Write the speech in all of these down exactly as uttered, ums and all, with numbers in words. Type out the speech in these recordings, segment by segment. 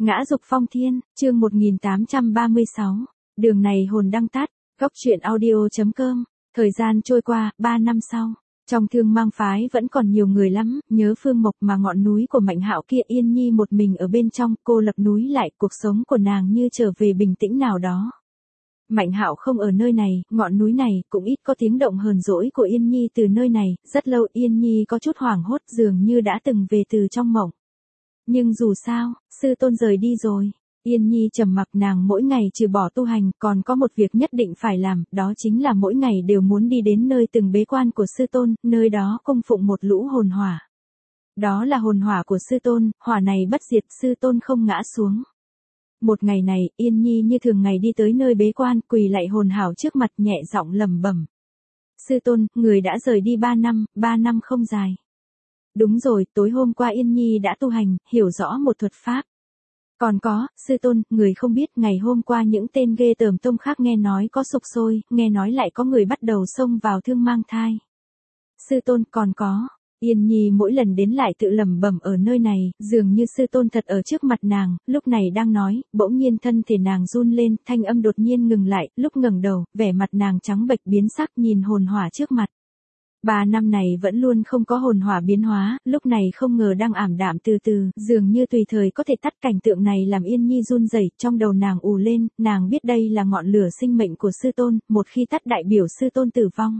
Ngã dục phong thiên, chương một nghìn tám trăm ba mươi sáu. Đường này hồn đăng tắt, góc truyện audio.com. Thời gian trôi qua, ba năm sau. Trong Thương Mang phái vẫn còn nhiều người lắm, nhớ Phương Mộc mà ngọn núi của Mạnh Hạo kia Yên Nhi một mình ở bên trong, cô lập núi lại, cuộc sống của nàng như trở về bình tĩnh nào đó. Mạnh Hạo không ở nơi này, ngọn núi này, cũng ít có tiếng động hờn dỗi của Yên Nhi từ nơi này, rất lâu Yên Nhi có chút hoảng hốt dường như đã từng về từ trong mộng. Nhưng dù sao, sư tôn rời đi rồi. Yên Nhi trầm mặc, nàng mỗi ngày trừ bỏ tu hành còn có một việc nhất định phải làm, đó chính là mỗi ngày đều muốn đi đến nơi từng bế quan của sư tôn, nơi đó cung phụng một lũ hồn hỏa. Đó là hồn hỏa của sư tôn, hỏa này bất diệt, sư tôn không ngã xuống. Một ngày này, Yên Nhi như thường ngày đi tới nơi bế quan, quỳ lạy hồn hảo trước mặt, nhẹ giọng lẩm bẩm. Sư tôn, người đã rời đi ba năm, ba năm không dài. Đúng rồi, tối hôm qua Yên Nhi đã tu hành, hiểu rõ một thuật pháp. Còn có, sư tôn, người không biết ngày hôm qua những tên ghê tởm tông khác nghe nói có sục sôi, nghe nói lại có người bắt đầu xông vào Thương Mang thai. Sư tôn, còn có. Yên Nhi mỗi lần đến lại tự lẩm bẩm ở nơi này, dường như sư tôn thật ở trước mặt nàng, lúc này đang nói, bỗng nhiên thân thể nàng run lên, thanh âm đột nhiên ngừng lại, lúc ngẩng đầu, vẻ mặt nàng trắng bệch biến sắc nhìn hồn hỏa trước mặt. Ba năm này vẫn luôn không có hồn hỏa biến hóa, lúc này không ngờ đang ảm đạm từ từ, dường như tùy thời có thể tắt. Cảnh tượng này làm Yên Nhi run rẩy, trong đầu nàng ù lên, nàng biết đây là ngọn lửa sinh mệnh của sư tôn, một khi tắt đại biểu sư tôn tử vong.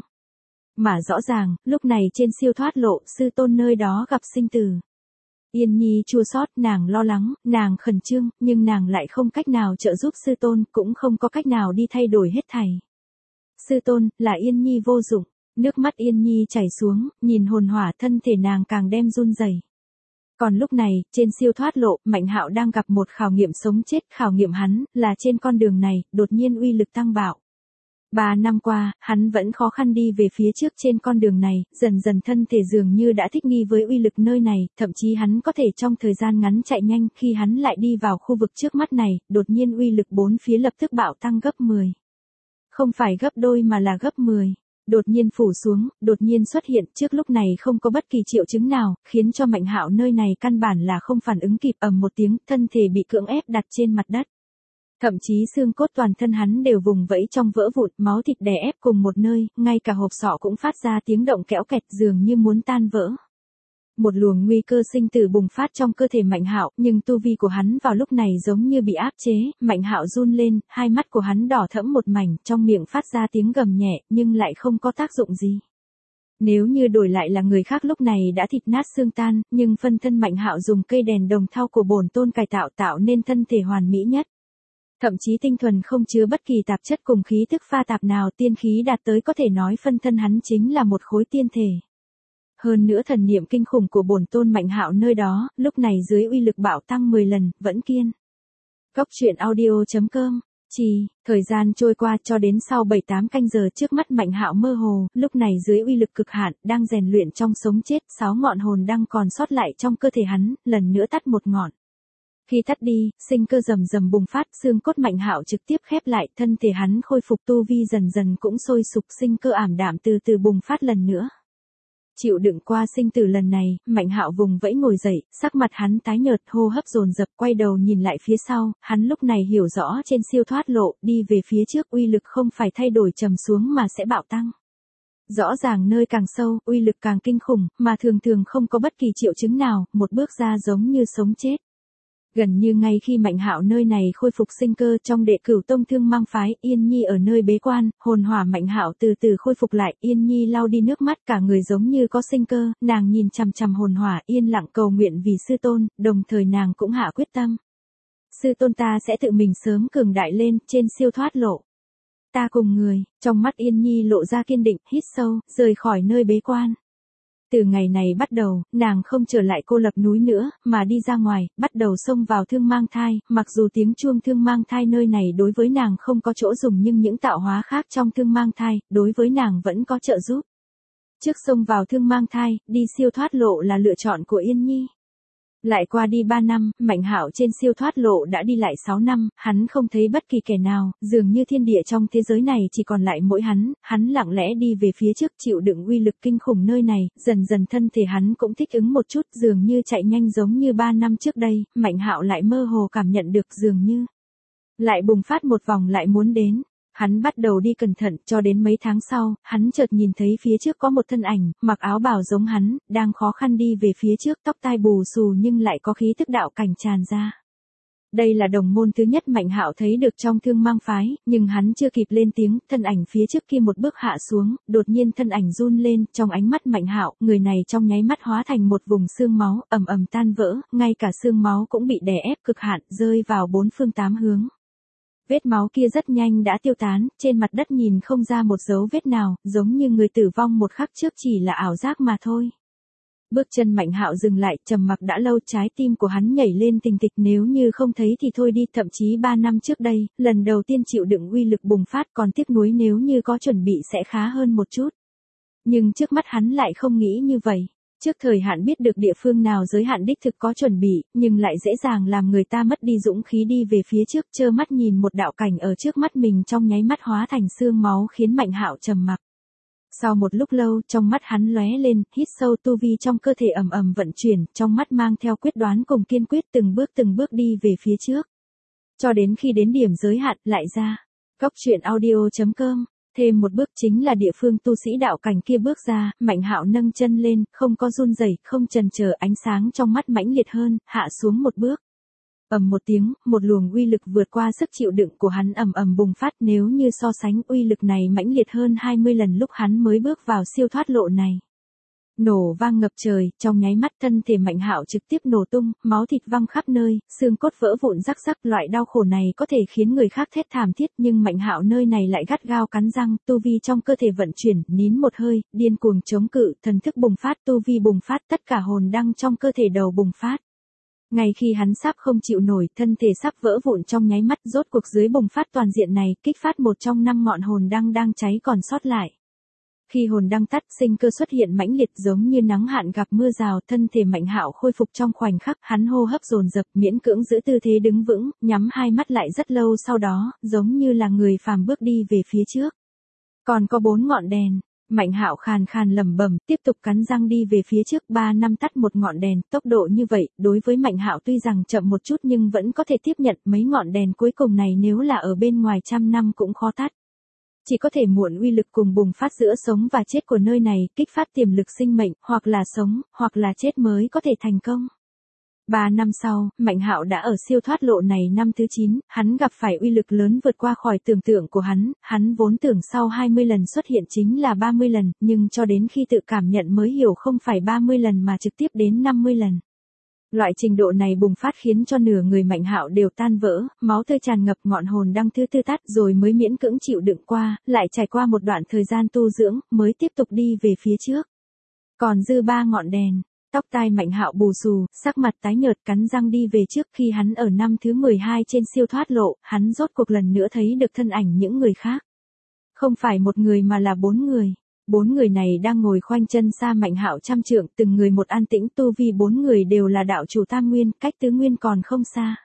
Mà rõ ràng, lúc này trên siêu thoát lộ, sư tôn nơi đó gặp sinh tử. Yên Nhi chua xót, nàng lo lắng, nàng khẩn trương, nhưng nàng lại không cách nào trợ giúp sư tôn, cũng không có cách nào đi thay đổi hết thảy. Sư tôn, là Yên Nhi vô dụng. Nước mắt Yên Nhi chảy xuống, nhìn hồn hỏa, thân thể nàng càng đem run rẩy. Còn lúc này, trên siêu thoát lộ, Mạnh Hạo đang gặp một khảo nghiệm sống chết, khảo nghiệm hắn, là trên con đường này, đột nhiên uy lực tăng bạo. Ba năm qua, hắn vẫn khó khăn đi về phía trước trên con đường này, dần dần thân thể dường như đã thích nghi với uy lực nơi này, thậm chí hắn có thể trong thời gian ngắn chạy nhanh, khi hắn lại đi vào khu vực trước mắt này, đột nhiên uy lực bốn phía lập tức bạo tăng gấp mười. Không phải gấp đôi mà là gấp mười. Đột nhiên phủ xuống, đột nhiên xuất hiện, trước lúc này không có bất kỳ triệu chứng nào, khiến cho Mạnh Hạo nơi này căn bản là không phản ứng kịp, ầm một tiếng, thân thể bị cưỡng ép đặt trên mặt đất. Thậm chí xương cốt toàn thân hắn đều vùng vẫy trong vỡ vụn, máu thịt đè ép cùng một nơi, ngay cả hộp sọ cũng phát ra tiếng động kẽo kẹt dường như muốn tan vỡ. Một luồng nguy cơ sinh tử bùng phát trong cơ thể Mạnh Hạo, nhưng tu vi của hắn vào lúc này giống như bị áp chế, Mạnh Hạo run lên, hai mắt của hắn đỏ thẫm một mảnh, trong miệng phát ra tiếng gầm nhẹ, nhưng lại không có tác dụng gì. Nếu như đổi lại là người khác lúc này đã thịt nát xương tan, nhưng phân thân Mạnh Hạo dùng cây đèn đồng thau của bổn tôn cải tạo tạo nên thân thể hoàn mỹ nhất. Thậm chí tinh thuần không chứa bất kỳ tạp chất cùng khí thức pha tạp nào, tiên khí đạt tới có thể nói phân thân hắn chính là một khối tiên thể. Hơn nữa thần niệm kinh khủng của bổn tôn Mạnh Hạo nơi đó, lúc này dưới uy lực bạo tăng mười lần, vẫn kiên. Góc truyện audio.com. Chỉ, thời gian trôi qua cho đến sau bảy tám canh giờ trước mắt Mạnh Hạo mơ hồ, lúc này dưới uy lực cực hạn, đang rèn luyện trong sống chết, sáu ngọn hồn đang còn sót lại trong cơ thể hắn, lần nữa tắt một ngọn. Khi tắt đi, sinh cơ rầm rầm bùng phát, xương cốt Mạnh Hạo trực tiếp khép lại, thân thể hắn khôi phục tu vi dần dần cũng sôi sục, sinh cơ ảm đạm từ từ bùng phát lần nữa. Chịu đựng qua sinh tử lần này, Mạnh Hạo vùng vẫy ngồi dậy, sắc mặt hắn tái nhợt, hô hấp dồn dập, quay đầu nhìn lại phía sau, hắn lúc này hiểu rõ trên siêu thoát lộ, đi về phía trước uy lực không phải thay đổi trầm xuống mà sẽ bạo tăng. Rõ ràng nơi càng sâu, uy lực càng kinh khủng, mà thường thường không có bất kỳ triệu chứng nào, một bước ra giống như sống chết. Gần như ngay khi Mạnh Hạo nơi này khôi phục sinh cơ trong Đệ Cửu Tông Thương Mang phái, Yên Nhi ở nơi bế quan, hồn hỏa Mạnh Hạo từ từ khôi phục lại, Yên Nhi lau đi nước mắt, cả người giống như có sinh cơ, nàng nhìn chằm chằm hồn hỏa, yên lặng cầu nguyện vì sư tôn, đồng thời nàng cũng hạ quyết tâm. Sư tôn ta sẽ tự mình sớm cường đại lên, trên siêu thoát lộ. Ta cùng người, trong mắt Yên Nhi lộ ra kiên định, hít sâu, rời khỏi nơi bế quan. Từ ngày này bắt đầu, nàng không trở lại cô lập núi nữa, mà đi ra ngoài, bắt đầu xông vào Thương Mang thai, mặc dù tiếng chuông Thương Mang thai nơi này đối với nàng không có chỗ dùng nhưng những tạo hóa khác trong Thương Mang thai, đối với nàng vẫn có trợ giúp. Trước xông vào Thương Mang thai, đi siêu thoát lộ là lựa chọn của Yên Nhi. Lại qua đi ba năm, Mạnh Hạo trên siêu thoát lộ đã đi lại sáu năm, hắn không thấy bất kỳ kẻ nào, dường như thiên địa trong thế giới này chỉ còn lại mỗi hắn, hắn lặng lẽ đi về phía trước chịu đựng uy lực kinh khủng nơi này, dần dần thân thể hắn cũng thích ứng một chút, dường như chạy nhanh giống như ba năm trước đây, Mạnh Hạo lại mơ hồ cảm nhận được dường như lại bùng phát một vòng lại muốn đến. Hắn bắt đầu đi cẩn thận, cho đến mấy tháng sau, hắn chợt nhìn thấy phía trước có một thân ảnh, mặc áo bào giống hắn, đang khó khăn đi về phía trước, tóc tai bù xù nhưng lại có khí tức đạo cảnh tràn ra. Đây là đồng môn thứ nhất Mạnh Hạo thấy được trong Thương Mang phái, nhưng hắn chưa kịp lên tiếng, thân ảnh phía trước kia một bước hạ xuống, đột nhiên thân ảnh run lên, trong ánh mắt Mạnh Hạo, người này trong nháy mắt hóa thành một vùng xương máu, ầm ầm tan vỡ, ngay cả xương máu cũng bị đè ép cực hạn, rơi vào bốn phương tám hướng. Vết máu kia rất nhanh đã tiêu tán, trên mặt đất nhìn không ra một dấu vết nào, giống như người tử vong một khắc trước chỉ là ảo giác mà thôi. Bước chân Mạnh Hạo dừng lại, trầm mặc đã lâu, trái tim của hắn nhảy lên tình tịch, nếu như không thấy thì thôi đi, thậm chí ba năm trước đây, lần đầu tiên chịu đựng uy lực bùng phát còn tiếc nuối nếu như có chuẩn bị sẽ khá hơn một chút. Nhưng trước mắt hắn lại không nghĩ như vậy. Trước thời hạn biết được địa phương nào giới hạn đích thực có chuẩn bị, nhưng lại dễ dàng làm người ta mất đi dũng khí đi về phía trước, trơ mắt nhìn một đạo cảnh ở trước mắt mình trong nháy mắt hóa thành xương máu khiến Mạnh Hạo trầm mặc. Sau một lúc lâu, trong mắt hắn lóe lên, hít sâu, tu vi trong cơ thể ầm ầm vận chuyển, trong mắt mang theo quyết đoán cùng kiên quyết, từng bước từng bước đi về phía trước. Cho đến khi đến điểm giới hạn, lại ra. Góc truyện audio chấm com. Thêm một bước chính là địa phương tu sĩ đạo cảnh kia bước ra, Mạnh Hạo nâng chân lên, không có run rẩy, không chần chờ, ánh sáng trong mắt mãnh liệt hơn, hạ xuống một bước. Ầm một tiếng, một luồng uy lực vượt qua sức chịu đựng của hắn ầm ầm bùng phát, nếu như so sánh uy lực này mãnh liệt hơn hai mươi lần lúc hắn mới bước vào siêu thoát lộ này. Nổ vang ngập trời, trong nháy mắt thân thể Mạnh Hạo trực tiếp nổ tung, máu thịt văng khắp nơi, xương cốt vỡ vụn rắc rắc, loại đau khổ này có thể khiến người khác thét thảm thiết, nhưng Mạnh Hạo nơi này lại gắt gao cắn răng, tu vi trong cơ thể vận chuyển, nín một hơi, điên cuồng chống cự, thần thức bùng phát, tu vi bùng phát, tất cả hồn đăng trong cơ thể đầu bùng phát. Ngay khi hắn sắp không chịu nổi, thân thể sắp vỡ vụn trong nháy mắt, rốt cuộc dưới bùng phát toàn diện này, kích phát một trong năm ngọn hồn đăng đang cháy còn sót lại. Khi hồn đăng tắt, sinh cơ xuất hiện mãnh liệt giống như nắng hạn gặp mưa rào, thân thể Mạnh Hạo khôi phục trong khoảnh khắc, hắn hô hấp dồn dập, miễn cưỡng giữ tư thế đứng vững, nhắm hai mắt lại rất lâu sau đó, giống như là người phàm bước đi về phía trước. Còn có bốn ngọn đèn, Mạnh Hạo khàn khàn lẩm bẩm, tiếp tục cắn răng đi về phía trước, ba năm tắt một ngọn đèn, tốc độ như vậy, đối với Mạnh Hạo tuy rằng chậm một chút nhưng vẫn có thể tiếp nhận, mấy ngọn đèn cuối cùng này nếu là ở bên ngoài trăm năm cũng khó tắt. Chỉ có thể muộn uy lực cùng bùng phát giữa sống và chết của nơi này, kích phát tiềm lực sinh mệnh, hoặc là sống, hoặc là chết mới có thể thành công. Ba năm sau, Mạnh Hạo đã ở siêu thoát lộ này năm thứ chín, hắn gặp phải uy lực lớn vượt qua khỏi tưởng tượng của hắn, hắn vốn tưởng sau hai mươi lần xuất hiện chính là ba mươi lần, nhưng cho đến khi tự cảm nhận mới hiểu không phải ba mươi lần mà trực tiếp đến năm mươi lần. Loại trình độ này bùng phát khiến cho nửa người Mạnh Hạo đều tan vỡ, máu tươi tràn ngập, ngọn hồn đăng thứ tư tắt rồi mới miễn cưỡng chịu đựng qua, lại trải qua một đoạn thời gian tu dưỡng, mới tiếp tục đi về phía trước. Còn dư ba ngọn đèn, tóc tai Mạnh Hạo bù xù, sắc mặt tái nhợt, cắn răng đi về trước. Khi hắn ở năm thứ mười hai trên siêu thoát lộ, hắn rốt cuộc lần nữa thấy được thân ảnh những người khác. Không phải một người mà là bốn người. Bốn người này đang ngồi khoanh chân xa Mạnh Hạo trăm trượng, từng người một an tĩnh, tu vi bốn người đều là đạo chủ tam nguyên, cách tứ nguyên còn không xa.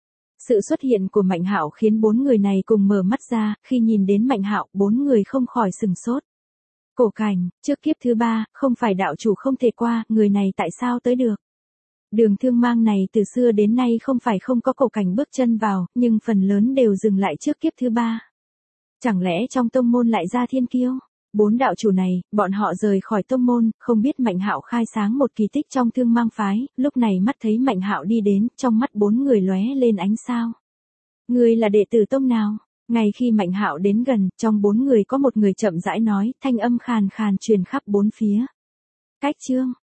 Sự xuất hiện của Mạnh Hạo khiến bốn người này cùng mở mắt ra, khi nhìn đến Mạnh Hạo, bốn người không khỏi sừng sốt. Cổ Cảnh, trước kiếp thứ ba, không phải đạo chủ không thể qua, người này tại sao tới được? Đường Thương Mang này từ xưa đến nay không phải không có Cổ Cảnh bước chân vào, nhưng phần lớn đều dừng lại trước kiếp thứ ba. Chẳng lẽ trong tông môn lại ra thiên kiêu? Bốn đạo chủ này, bọn họ rời khỏi tông môn, không biết Mạnh Hạo khai sáng một kỳ tích trong Thương Mang phái, lúc này mắt thấy Mạnh Hạo đi đến, trong mắt bốn người lóe lên ánh sao. Ngươi là đệ tử tông nào? Ngay khi Mạnh Hạo đến gần, trong bốn người có một người chậm rãi nói, thanh âm khàn khàn truyền khắp bốn phía. Cách Trương,